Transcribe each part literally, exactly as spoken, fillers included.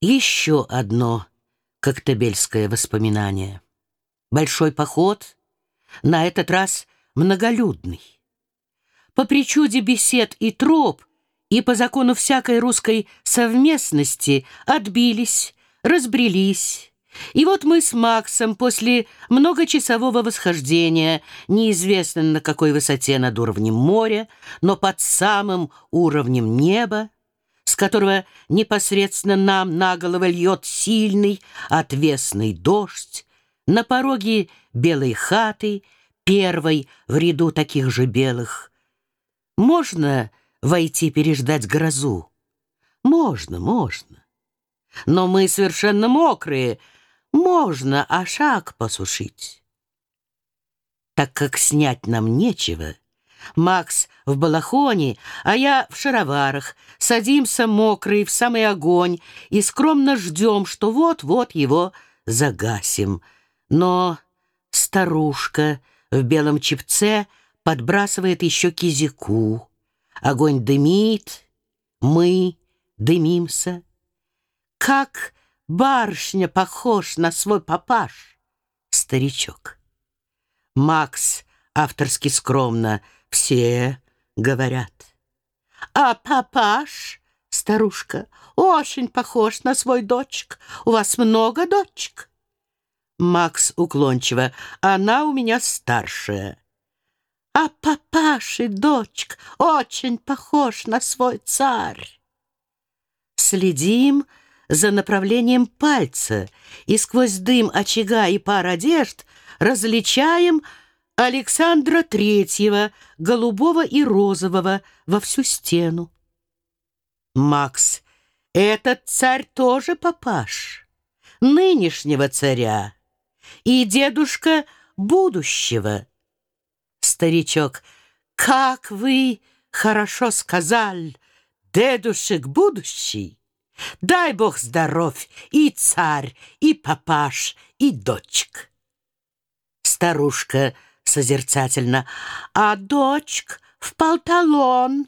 Еще одно коктебельское воспоминание. Большой поход, на этот раз многолюдный. По причуде бесед и троп и по закону всякой русской совместности отбились, разбрелись. И вот мы с Максом после многочасового восхождения, неизвестно на какой высоте над уровнем моря, но под самым уровнем неба, с которого непосредственно нам на голову льет сильный отвесный дождь, на пороге белой хаты, первой в ряду таких же белых. Можно войти переждать грозу? Можно, можно. Но мы совершенно мокрые. Можно, а шаг посушить. Так как снять нам нечего, Макс в балахоне, а я в шароварах, садимся мокрые в самый огонь и скромно ждем, что вот-вот его загасим. Но старушка в белом чепце подбрасывает еще кизяку. Огонь дымит, мы дымимся. Как барышня похож на свой папаш, старичок. Макс авторски скромно: все говорят. А папаш, старушка, очень похож на свой дочек. У вас много дочек? Макс уклончиво: она у меня старшая. А папаши дочек очень похож на свой царь. Следим за направлением пальца, и сквозь дым очага и пар одежд различаем Александра Третьего, голубого и розового, во всю стену. Макс: этот царь тоже папаш, нынешнего царя, и дедушка будущего. Старичок: как вы хорошо сказали, дедушек будущий. Дай бог здоров и царь, и папаш, и дочек. Старушка созерцательно: а дочк в палталон.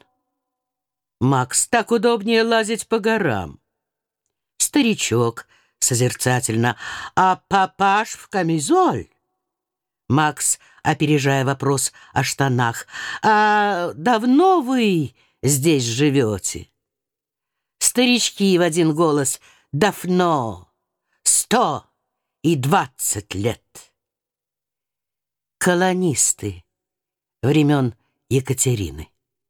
Макс: так удобнее лазить по горам. Старичок созерцательно: а папаш в камизоль. Макс, опережая вопрос о штанах: а давно вы здесь живете? Старички в один голос: давно, сто и двадцать лет. Колонисты времен Екатерины.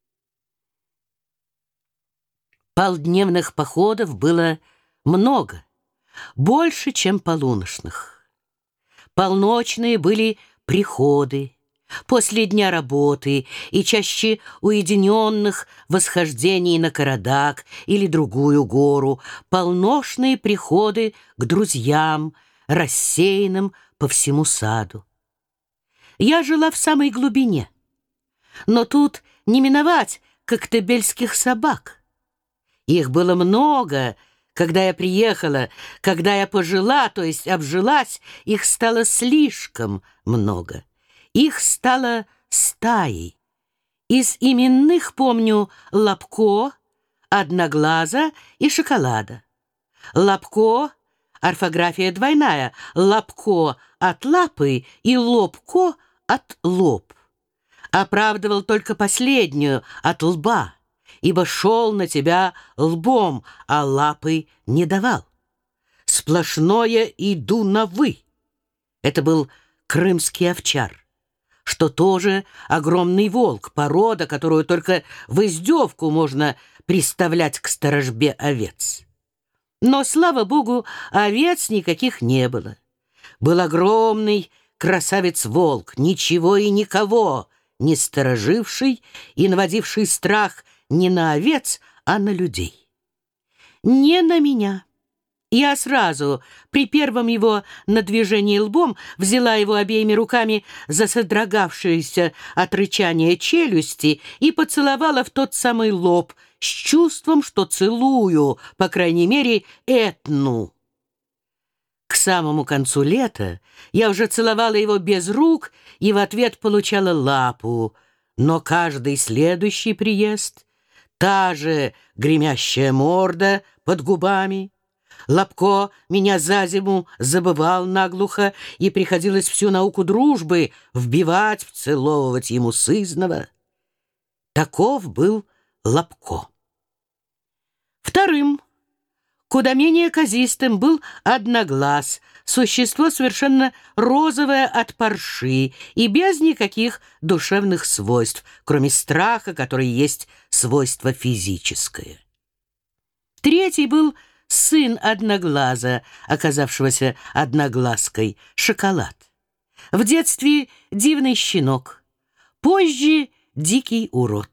Полдневных походов было много, больше, чем полуночных. Полночные были приходы, после дня работы и чаще уединенных восхождений на Карадак или другую гору, полночные приходы к друзьям, рассеянным по всему саду. Я жила в самой глубине, но тут не миновать коктебельских собак. Их было много. Когда я приехала, когда я пожила, то есть обжилась, их стало слишком много. Их стало стаей. Из именных помню Лапко, Одноглаза и Шоколада. Лапко — орфография двойная. Лапко от лапы и лобко от лоб. Оправдывал только последнюю от лба, ибо шел на тебя лбом, а лапы не давал. Сплошное иду на «вы». Это был крымский овчар, что тоже огромный волк, порода, которую только в издевку можно приставлять к сторожбе овец. Но, слава богу, овец никаких не было. Был огромный красавец-волк, ничего и никого не стороживший и наводивший страх не на овец, а на людей. Не на меня. Я сразу, при первом его надвижении лбом, взяла его обеими руками за содрогавшиеся от рычания челюсти и поцеловала в тот самый лоб с чувством, что целую, по крайней мере, Этну. К самому концу лета я уже целовала его без рук и в ответ получала лапу, но каждый следующий приезд — та же гремящая морда под губами, Лапко меня за зиму забывал наглухо, и приходилось всю науку дружбы вбивать, вцеловывать ему сызнова. Таков был Лапко. Вторым, куда менее казистым, был Одноглаз, существо совершенно розовое от парши и без никаких душевных свойств, кроме страха, который есть свойство физическое. Третий был сын Одноглаза, оказавшегося одноглазкой, Шоколад. В детстве дивный щенок, позже дикий урод.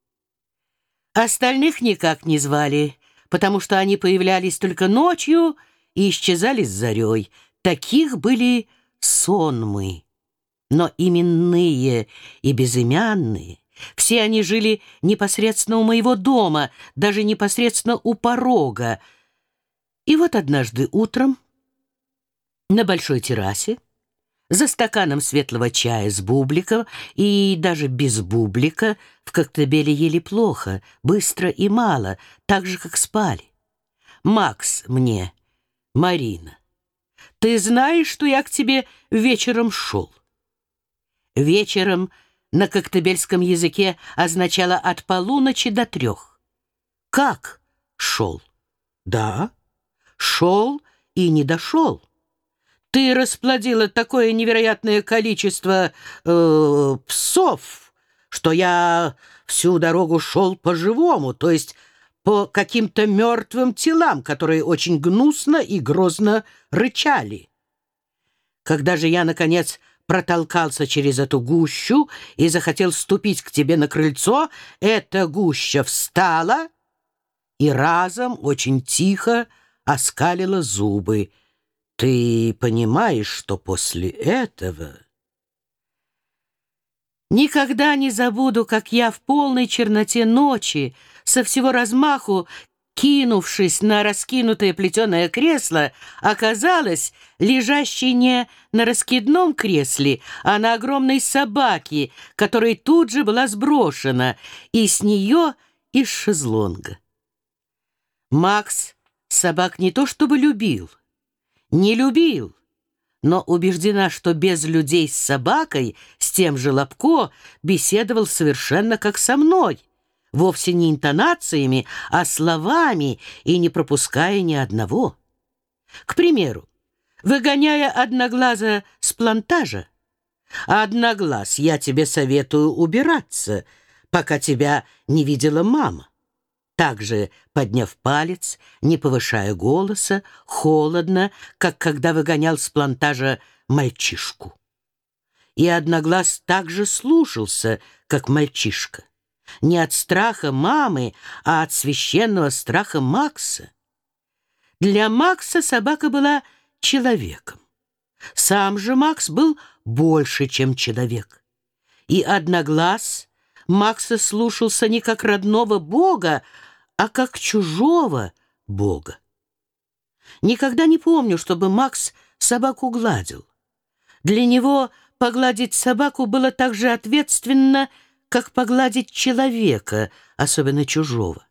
Остальных никак не звали, потому что они появлялись только ночью и исчезали с зарей. Таких были сонмы. Но именные и безымянные, все они жили непосредственно у моего дома, даже непосредственно у порога. И вот однажды утром на большой террасе, за стаканом светлого чая с бубликом и даже без бублика, в Коктебеле ели плохо, быстро и мало, так же, как спали. Макс мне: «Марина, ты знаешь, что я к тебе вечером шел?» Вечером на коктебельском языке означало от полуночи до трех. Как шел? Да, шел и не дошел. Ты расплодила такое невероятное количество э, псов, что я всю дорогу шел по-живому, то есть по каким-то мертвым телам, которые очень гнусно и грозно рычали. Когда же я, наконец, протолкался через эту гущу и захотел ступить к тебе на крыльцо, эта гуща встала и разом очень тихо оскалила зубы. Ты понимаешь, что после этого... Никогда не забуду, как я в полной черноте ночи, со всего размаху, кинувшись на раскинутое плетеное кресло, оказалась лежащей не на раскидном кресле, а на огромной собаке, которая тут же была сброшена, и с нее из шезлонга. Макс собак не то чтобы любил, не любил, но убеждена, что без людей с собакой, с тем же Лапко, беседовал совершенно как со мной, вовсе не интонациями, а словами, и не пропуская ни одного. К примеру, выгоняя Одноглаза с плантажа: «Одноглаз, я тебе советую убираться, пока тебя не видела мама». Также, подняв палец, не повышая голоса, холодно, как когда выгонял с плантажа мальчишку. И Одноглаз также слушался, как мальчишка. Не от страха мамы, а от священного страха Макса. Для Макса собака была человеком. Сам же Макс был больше, чем человек. И Одноглаз Макса слушался не как родного бога, а как чужого бога. Никогда не помню, чтобы Макс собаку гладил. Для него погладить собаку было так же ответственно, как погладить человека, особенно чужого.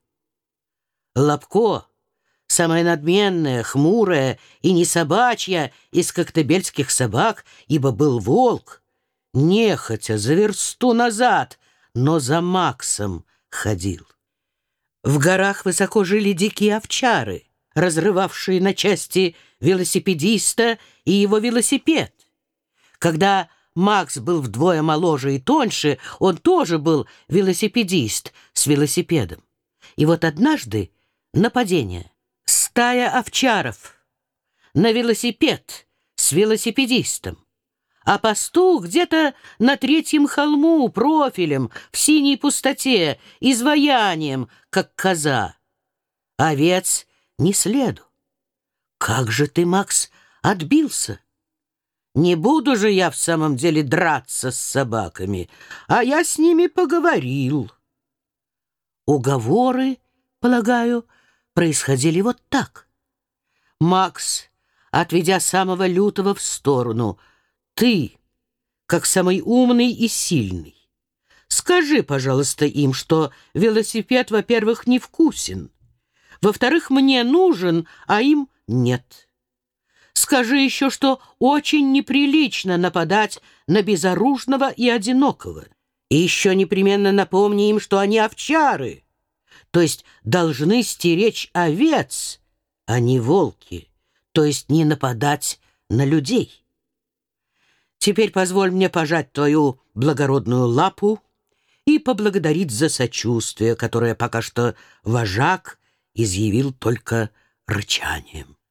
Лапко, самая надменная, хмурая и не собачья из коктебельских собак, ибо был волк, нехотя за версту назад, но за Максом ходил. В горах высоко жили дикие овчары, разрывавшие на части велосипедиста и его велосипед. Когда Макс был вдвое моложе и тоньше, он тоже был велосипедист с велосипедом. И вот однажды нападение. Стая овчаров на велосипед с велосипедистом. А пастух где-то на третьем холму, профилем, в синей пустоте, изваянием, как коза. Овец не следу. Как же ты, Макс, отбился? Не буду же я в самом деле драться с собаками, а я с ними поговорил. Уговоры, полагаю, происходили вот так. Макс, отведя самого лютого в сторону: «Ты, как самый умный и сильный, скажи, пожалуйста, им, что велосипед, во-первых, невкусен, во-вторых, мне нужен, а им нет. Скажи еще, что очень неприлично нападать на безоружного и одинокого. И еще непременно напомни им, что они овчары, то есть должны стеречь овец, а не волки, то есть не нападать на людей. Теперь позволь мне пожать твою благородную лапу и поблагодарить за сочувствие, которое пока что вожак изъявил только рычанием.